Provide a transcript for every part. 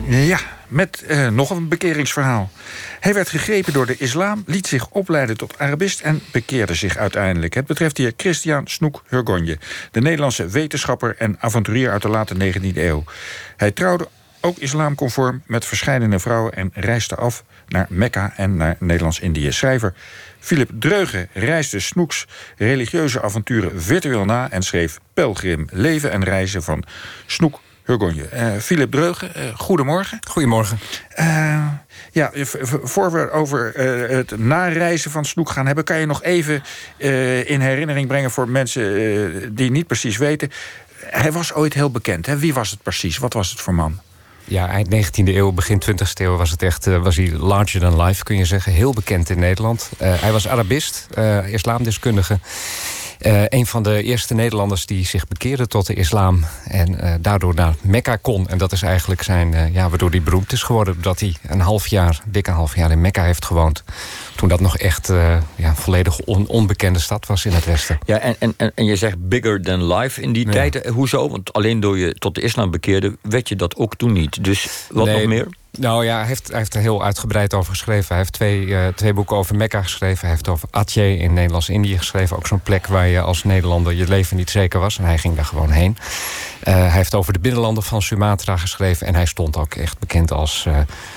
Ja, met nog een bekeringsverhaal. Hij werd gegrepen door de islam, liet zich opleiden tot Arabist en bekeerde zich uiteindelijk. Het betreft hier Christian Snoek Hurgonje, de Nederlandse wetenschapper en avonturier uit de late 19e eeuw. Hij trouwde ook islamconform met verscheidene vrouwen en reisde af naar Mekka en naar Nederlands-Indië. Schrijver Philip Dreugen reisde Snoeks religieuze avonturen virtueel na en schreef Pelgrim, leven en reizen van Snoek Hurgonje. Philip Dreugen, goedemorgen. Goedemorgen. Voor we over het nareizen van Snoek gaan hebben, kan je nog even in herinnering brengen voor mensen die niet precies weten. Hij was ooit heel bekend. Hè? Wie was het precies? Wat was het voor man? Ja, eind 19e eeuw, begin 20e eeuw was hij larger than life, kun je zeggen. Heel bekend in Nederland. Hij was Arabist, islamdeskundige. Een van de eerste Nederlanders die zich bekeerde tot de islam en daardoor naar Mekka kon. En dat is eigenlijk zijn, waardoor hij beroemd is geworden. Doordat hij dik een half jaar in Mekka heeft gewoond. Toen dat nog echt volledig onbekende stad was in het Westen. Ja, en je zegt bigger than life in die tijd. Hoezo? Want alleen door je tot de islam bekeerde, werd je dat ook toen niet. Dus wat nog meer? Nou ja, hij heeft er heel uitgebreid over geschreven. Hij heeft twee boeken over Mekka geschreven. Hij heeft over Aceh in Nederlands-Indië geschreven. Ook zo'n plek waar je als Nederlander je leven niet zeker was. En hij ging daar gewoon heen. Hij heeft over de binnenlanden van Sumatra geschreven. En hij stond ook echt bekend als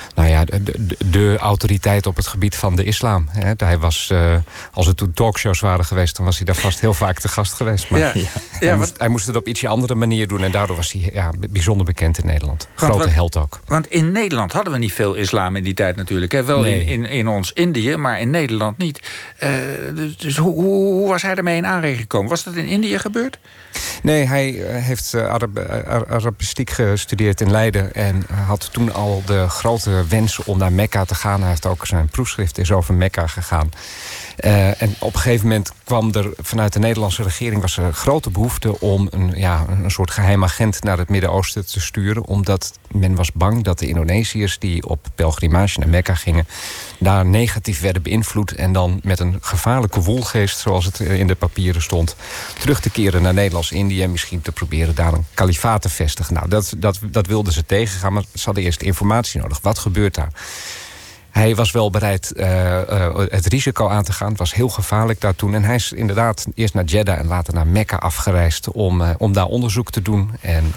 de autoriteit op het gebied van de islam. Hij was, als er toen talkshows waren geweest, dan was hij daar vast heel vaak te gast geweest. Maar hij moest het op ietsje andere manier doen. En daardoor was hij bijzonder bekend in Nederland. Grote held ook. Want in Nederland hadden we niet veel islam in die tijd natuurlijk. Hè? Wel in ons Indië, maar in Nederland niet. Dus hoe was hij ermee in aanraking gekomen? Was dat in Indië gebeurd? Nee, hij heeft Arabistiek gestudeerd in Leiden en had toen al de grote wens om naar Mekka te gaan. Hij heeft ook zijn proefschrift is over Mekka gegaan. En op een gegeven moment kwam er vanuit de Nederlandse regering was er een grote behoefte om een soort geheim agent naar het Midden-Oosten te sturen, omdat men was bang dat de Indonesiërs die op pelgrimage naar Mekka gingen daar negatief werden beïnvloed en dan met een gevaarlijke woelgeest, zoals het in de papieren stond, terug te keren naar Nederlands-Indië en misschien te proberen daar een kalifaat te vestigen. Nou, dat wilden ze tegengaan, maar ze hadden eerst informatie nodig. Wat gebeurt daar? Hij was wel bereid het risico aan te gaan. Het was heel gevaarlijk daar toen. En hij is inderdaad eerst naar Jeddah en later naar Mekka afgereisd om daar onderzoek te doen. En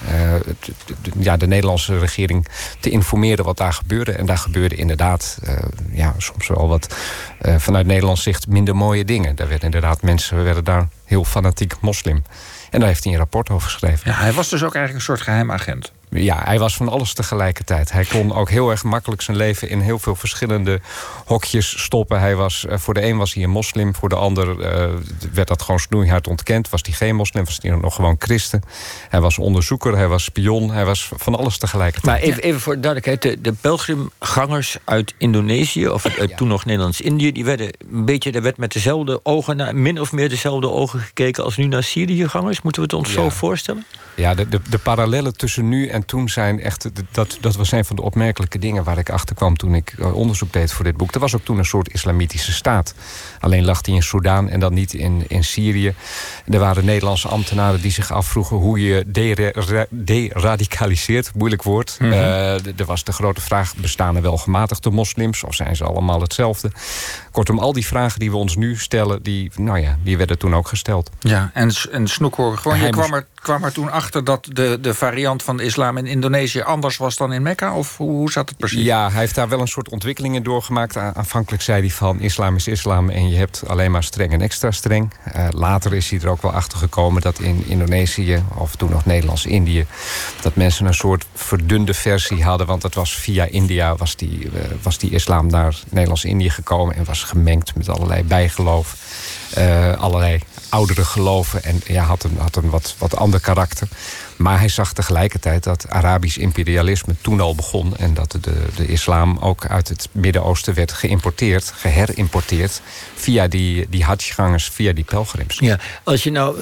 de Nederlandse regering te informeren wat daar gebeurde. En daar gebeurde inderdaad soms wel wat vanuit Nederlands zicht minder mooie dingen. Daar werden inderdaad mensen daar heel fanatiek moslim. En daar heeft hij een rapport over geschreven. Ja, hij was dus ook eigenlijk een soort geheim agent. Ja, hij was van alles tegelijkertijd. Hij kon ook heel erg makkelijk zijn leven in heel veel verschillende hokjes stoppen. Hij was, voor de een was hij een moslim, voor de ander werd dat gewoon snoeihard ontkend. Was hij geen moslim, was hij nog gewoon christen. Hij was onderzoeker, hij was spion, hij was van alles tegelijkertijd. Maar even voor duidelijkheid, de pelgrimgangers uit Indonesië, of toen nog Nederlands-Indië, die werden een beetje, er werd met dezelfde ogen, naar min of meer dezelfde ogen gekeken als nu naar Syriëgangers. Moeten we het ons zo voorstellen? Ja, de parallellen tussen nu en toen zijn echt, dat was een van de opmerkelijke dingen waar ik achter kwam toen ik onderzoek deed voor dit boek. Er was ook toen een soort islamitische staat. Alleen lag die in Soedan en dan niet in Syrië. Er waren Nederlandse ambtenaren die zich afvroegen hoe je deradicaliseert, moeilijk woord. Mm-hmm. Er was de grote vraag, bestaan er wel gematigde moslims of zijn ze allemaal hetzelfde? Kortom, al die vragen die we ons nu stellen, die werden toen ook gesteld. Ja, en Snoek Hurgonje, je kwam er toen achter dat de variant van de islam in Indonesië anders was dan in Mekka? Of hoe zat het precies? Ja, hij heeft daar wel een soort ontwikkelingen doorgemaakt. Aanvankelijk zei hij van islam is islam en je hebt alleen maar streng en extra streng. Later is hij er ook wel achter gekomen dat in Indonesië, of toen nog Nederlands-Indië, dat mensen een soort verdunde versie hadden. Want het was via India was die islam naar Nederlands-Indië gekomen en was gemengd met allerlei bijgeloof. Allerlei oudere geloven en had een wat ander karakter. Maar hij zag tegelijkertijd dat Arabisch imperialisme toen al begon en dat de islam ook uit het Midden-Oosten werd geherimporteerd via die hajjgangers, via die pelgrims. Ja, als je nou,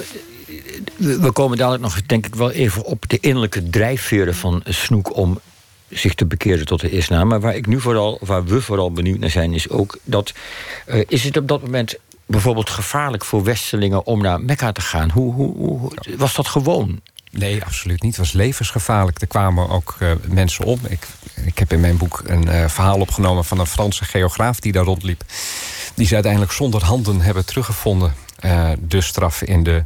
we komen dadelijk nog denk ik wel even op de innerlijke drijfveren van Snoek om zich te bekeren tot de islam. Maar waar we vooral benieuwd naar zijn, is ook dat is het op dat moment bijvoorbeeld gevaarlijk voor Westelingen om naar Mekka te gaan? Hoe was dat gewoon? Nee, absoluut niet. Het was levensgevaarlijk. Er kwamen ook mensen om. Ik heb in mijn boek een verhaal opgenomen van een Franse geograaf die daar rondliep. Die ze uiteindelijk zonder handen hebben teruggevonden. De straf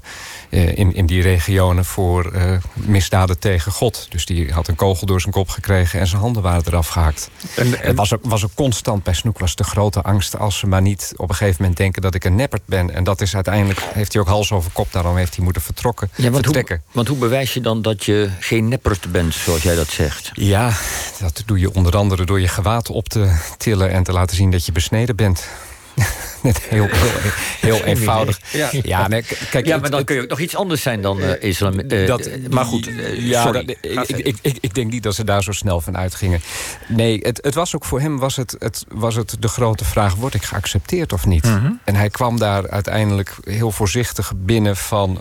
in die regionen voor misdaden tegen God. Dus die had een kogel door zijn kop gekregen en zijn handen waren eraf gehakt. Het was ook constant bij Snoek was de grote angst als ze maar niet op een gegeven moment denken dat ik een neppert ben. En dat is uiteindelijk, heeft hij ook hals over kop, daarom heeft hij moeten vertrekken. Want hoe bewijs je dan dat je geen neppert bent, zoals jij dat zegt? Ja, dat doe je onder andere door je gewaad op te tillen en te laten zien dat je besneden bent. Net heel eenvoudig. Ja, maar dan kun je ook nog iets anders zijn dan islam. Maar goed, sorry. Ik denk niet dat ze daar zo snel van uitgingen. Nee, het was ook voor hem was het de grote vraag: word ik geaccepteerd of niet? Mm-hmm. En hij kwam daar uiteindelijk heel voorzichtig binnen van: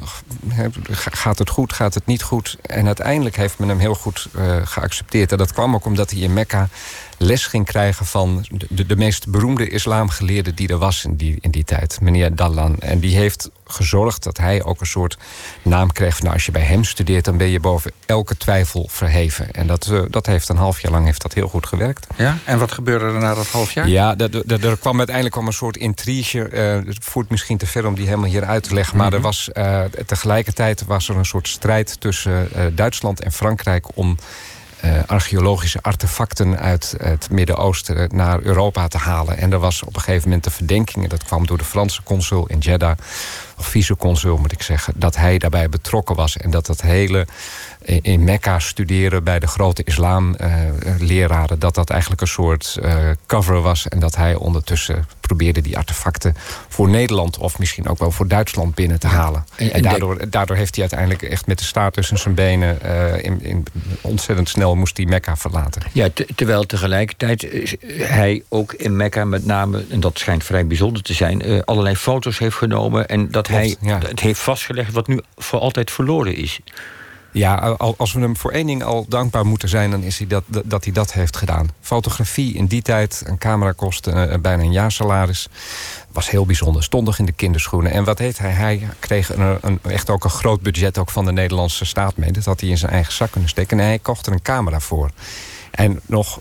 gaat het goed, gaat het niet goed? En uiteindelijk heeft men hem heel goed geaccepteerd. En dat kwam ook omdat hij in Mekka les ging krijgen van de meest beroemde islamgeleerde die er was in die tijd, meneer Dallan. En die heeft gezorgd dat hij ook een soort naam kreeg van: als je bij hem studeert, dan ben je boven elke twijfel verheven. En dat heeft een half jaar lang heel goed gewerkt. Ja, en wat gebeurde er na dat half jaar? Ja, er kwam uiteindelijk een soort intrige. Het voert misschien te ver om die helemaal hier uit te leggen. Maar tegelijkertijd was er een soort strijd tussen Duitsland en Frankrijk om archeologische artefacten uit het Midden-Oosten naar Europa te halen. En er was op een gegeven moment de verdenking, en dat kwam door de Franse consul in Jeddah, of vice-consul moet ik zeggen, dat hij daarbij betrokken was. En dat hele in Mekka studeren bij de grote islamleraren, dat eigenlijk een soort cover was. En dat hij ondertussen probeerde die artefacten voor Nederland of misschien ook wel voor Duitsland binnen te halen. En daardoor heeft hij uiteindelijk echt met de staart tussen zijn benen ontzettend snel moest hij Mekka verlaten. Ja, terwijl tegelijkertijd hij ook in Mekka met name, en dat schijnt vrij bijzonder te zijn, allerlei foto's heeft genomen en dat hij het heeft vastgelegd wat nu voor altijd verloren is. Ja, als we hem voor één ding al dankbaar moeten zijn, dan is hij dat hij dat heeft gedaan. Fotografie in die tijd, een camera kostte bijna een jaarsalaris. Was heel bijzonder, stond nog in de kinderschoenen. En wat deed hij? Hij kreeg echt ook een groot budget ook van de Nederlandse staat mee. Dat had hij in zijn eigen zak kunnen steken. En hij kocht er een camera voor. En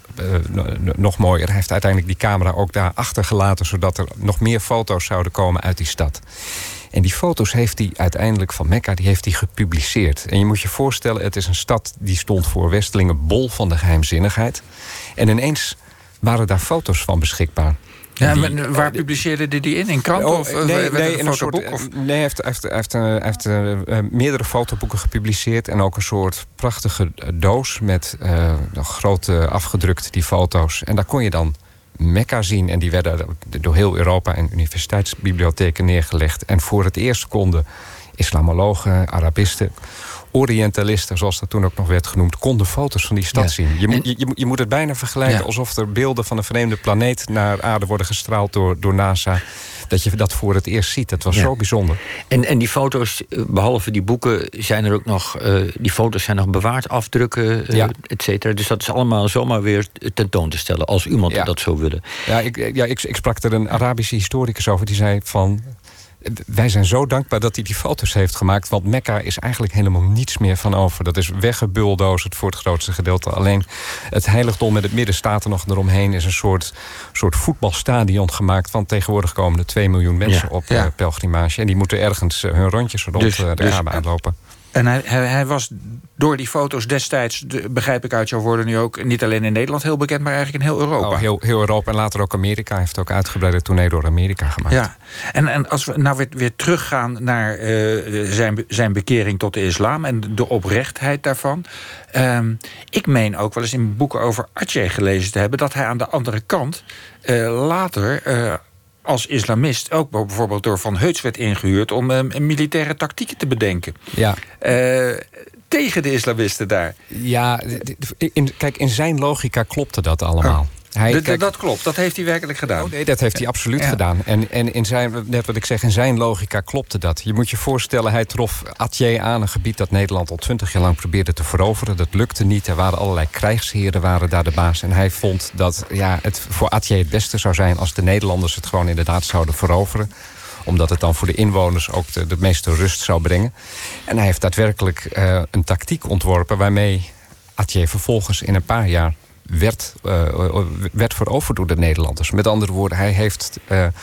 nog mooier, hij heeft uiteindelijk die camera ook daar achtergelaten, zodat er nog meer foto's zouden komen uit die stad. En die foto's heeft hij uiteindelijk van Mekka, die heeft hij gepubliceerd. En je moet je voorstellen, het is een stad die stond voor Westelingen bol van de geheimzinnigheid. En ineens waren daar foto's van beschikbaar. Ja, maar waar publiceerde die in? In kranten of in een fotoboek? Nee, hij heeft meerdere fotoboeken gepubliceerd en ook een soort prachtige doos met grote afgedrukt die foto's. En daar kon je dan Mekka zien. En die werden door heel Europa en universiteitsbibliotheken neergelegd. En voor het eerst konden islamologen, Arabisten, Orientalisten, zoals dat toen ook nog werd genoemd, konden foto's van die stad zien. Je moet het bijna vergelijken alsof er beelden van een vreemde planeet naar aarde worden gestraald door NASA. Dat je dat voor het eerst ziet. Dat was zo bijzonder. En die foto's, behalve die boeken, zijn er ook nog, die foto's zijn nog bewaard, afdrukken, et cetera. Dus dat is allemaal zomaar weer tentoon te stellen, als iemand dat zou willen. Ik sprak er een Arabische historicus over, die zei van: wij zijn zo dankbaar dat hij die foto's heeft gemaakt, want Mekka is eigenlijk helemaal niets meer van over. Dat is weggebulldozerd voor het grootste gedeelte. Alleen het heiligdom met het midden staat er nog eromheen, is een soort voetbalstadion gemaakt, want tegenwoordig komen er 2 miljoen mensen op pelgrimage. En die moeten ergens hun rondjes rond de Kaaba aanlopen. En hij was door die foto's destijds, begrijp ik uit jouw woorden nu ook, niet alleen in Nederland heel bekend, maar eigenlijk in heel Europa. Heel Europa en later ook Amerika. Hij heeft ook uitgebreide tournee door Amerika gemaakt. Ja, en als we nou weer teruggaan naar zijn bekering tot de islam en de oprechtheid daarvan. Ik meen ook wel eens in boeken over Atje gelezen te hebben dat hij aan de andere kant later als islamist ook bijvoorbeeld door Van Heuts werd ingehuurd om militaire tactieken te bedenken. Ja. Tegen de islamisten daar. Ja, kijk, in zijn logica klopte dat allemaal. Dat klopt, dat heeft hij werkelijk gedaan. Oh nee, dat heeft hij absoluut gedaan. En in zijn, net wat ik zeg, in zijn logica klopte dat. Je moet je voorstellen, hij trof Atje aan, een gebied dat Nederland al 20 jaar lang probeerde te veroveren. Dat lukte niet. Er waren allerlei krijgsheren waren daar de baas. En hij vond dat het voor Atje het beste zou zijn als de Nederlanders het gewoon inderdaad zouden veroveren. Omdat het dan voor de inwoners ook de meeste rust zou brengen. En hij heeft daadwerkelijk een tactiek ontworpen waarmee Atje vervolgens in een paar jaar werd veroverd door de Nederlanders. Met andere woorden, hij heeft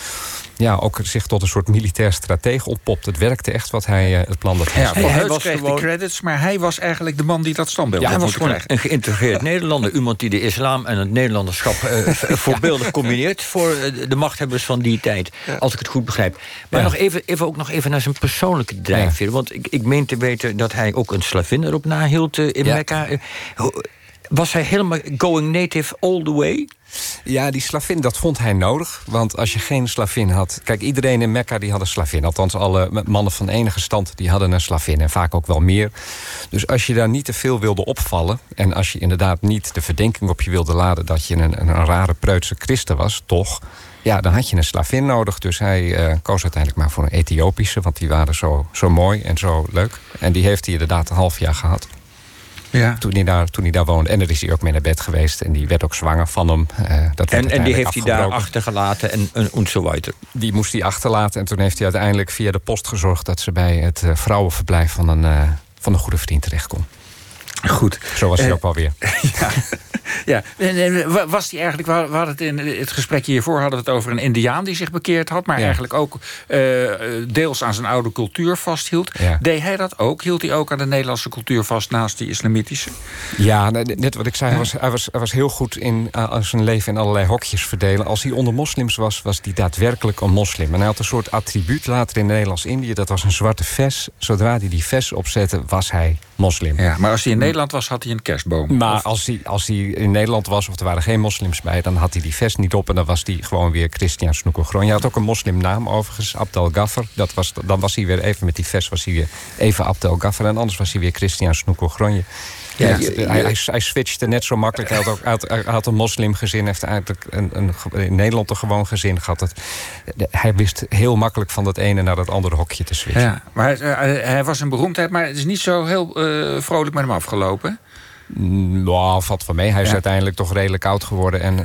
ook zich tot een soort militair stratege ontpopt. Het werkte echt wat het plan dat hij Ja, hij hij was kreeg gewoon- de credits, maar hij was eigenlijk de man die dat standbeeld Ja, hij had was moeten gewoon krijgen. een geïntegreerd Nederlander. Iemand die de islam en het Nederlanderschap voorbeeldig combineert voor de machthebbers van die tijd. Als ik het goed begrijp. Maar nog even naar zijn persoonlijke drijfveer. Ja. Want ik meen te weten dat hij ook een slavin erop nahield in Mekka. Was hij helemaal going native all the way? Ja, die slavin, dat vond hij nodig. Want als je geen slavin had... Kijk, iedereen in Mekka die had een slavin. Althans, alle mannen van enige stand die hadden een slavin. En vaak ook wel meer. Dus als je daar niet te veel wilde opvallen... en als je inderdaad niet de verdenking op je wilde laden... dat je een rare preutse christen was, toch... Ja, dan had je een slavin nodig. Dus hij koos uiteindelijk maar voor een Ethiopische... want die waren zo mooi en zo leuk. En die heeft hij inderdaad een half jaar gehad. Ja. Toen hij daar woonde. En daar is hij ook mee naar bed geweest. En die werd ook zwanger van hem. En die heeft hij daar achtergelaten en zo weiter. Die moest hij achterlaten. En toen heeft hij uiteindelijk via de post gezorgd... dat ze bij het vrouwenverblijf van een goede vriend terecht kon. Goed. Zo was hij ook wel weer. Ja. En was hij eigenlijk... We hadden het in het gesprek hiervoor hadden we het over een Indiaan die zich bekeerd had... maar eigenlijk ook deels aan zijn oude cultuur vasthield. Ja. Deed hij dat ook? Hield hij ook aan de Nederlandse cultuur vast naast die islamitische? Ja, net wat ik zei, hij was heel goed in zijn leven in allerlei hokjes verdelen. Als hij onder moslims was hij daadwerkelijk een moslim. En hij had een soort attribuut later in Nederlands-Indië. Dat was een zwarte vest. Zodra hij die vest opzette, was hij moslim. Ja, maar als hij in Nederland was, had hij een kerstboom. Maar als hij in Nederland was, of er waren geen moslims bij... dan had hij die vest niet op en dan was hij gewoon weer Christian Snoekelgron. Je had ook een moslimnaam overigens, Abdel Gaffer. Dan was hij weer even met die vest, was hij weer even Abdel Gaffer... en anders was hij weer Christian Snoekelgronje. Ja, hij switchte net zo makkelijk. Hij had een moslimgezin, heeft eigenlijk in Nederland een gewoon gezin gehad. Hij wist heel makkelijk van dat ene naar dat andere hokje te switchen. Ja, maar hij was een beroemdheid, maar het is niet zo heel vrolijk met hem afgelopen. Nou, valt van mee. Hij is uiteindelijk toch redelijk oud geworden en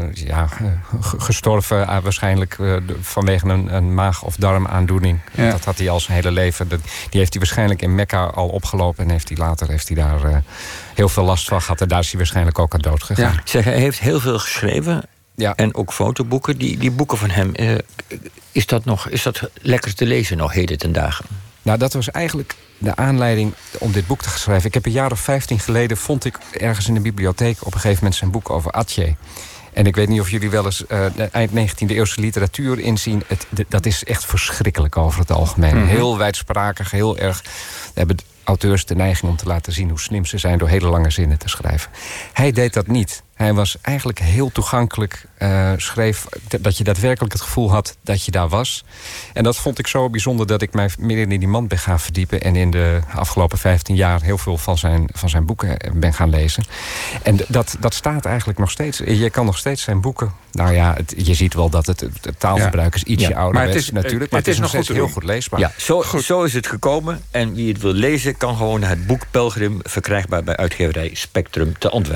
gestorven. Waarschijnlijk vanwege een maag- of darmaandoening. Ja. Dat had hij al zijn hele leven. Die heeft hij waarschijnlijk in Mekka al opgelopen. En later heeft hij daar heel veel last van gehad. En daar is hij waarschijnlijk ook aan dood gegaan. Ja. Zeg, hij heeft heel veel geschreven. Ja. En ook fotoboeken. Die boeken van hem, is dat lekker te lezen nog heden ten dagen? Nou, dat was eigenlijk de aanleiding om dit boek te schrijven. Ik heb een jaar of 15 geleden... vond ik ergens in de bibliotheek op een gegeven moment zijn boek over Atje. En ik weet niet of jullie wel eens eind 19e eeuwse literatuur inzien. Dat is echt verschrikkelijk over het algemeen. Mm-hmm. Heel wijdsprakig, heel erg... We hebben auteurs de neiging om te laten zien hoe slim ze zijn... door hele lange zinnen te schrijven. Hij deed dat niet. Hij was eigenlijk heel toegankelijk, schreef dat je daadwerkelijk het gevoel had dat je daar was. En dat vond ik zo bijzonder dat ik mij meer in die man ben gaan verdiepen. En in de afgelopen 15 jaar heel veel van zijn boeken ben gaan lezen. En dat staat eigenlijk nog steeds. Je kan nog steeds zijn boeken... Nou ja, je ziet wel dat het taalgebruik is ietsje ouderwets natuurlijk. Maar het is nog steeds heel goed leesbaar. Ja, zo is het gekomen. En wie het wil lezen kan gewoon het boek Pelgrim... verkrijgbaar bij uitgeverij Spectrum te Antwerpen.